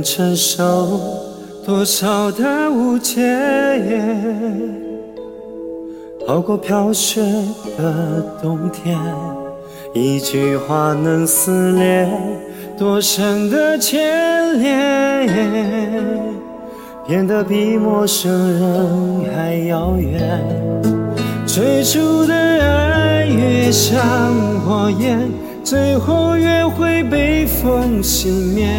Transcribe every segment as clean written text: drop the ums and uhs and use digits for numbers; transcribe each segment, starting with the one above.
能承受多少的误解，好过飘雪的冬天。一句话能撕裂多深的牵连，变得比陌生人还遥远。最初的爱越像火焰，最后越会被风熄灭。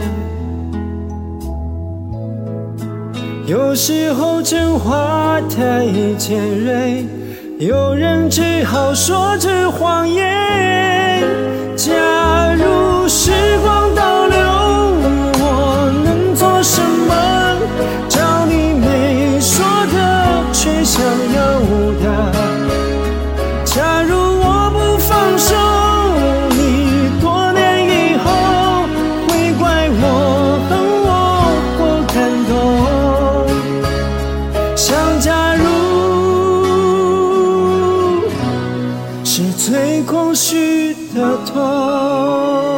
有时候真话太尖锐，有人只好说着谎言。假如时光倒流，我能做什么？找你没说的，却想要的。假如我不放手，你多年以后会怪我恨我或感动。想假如是最空虚的痛。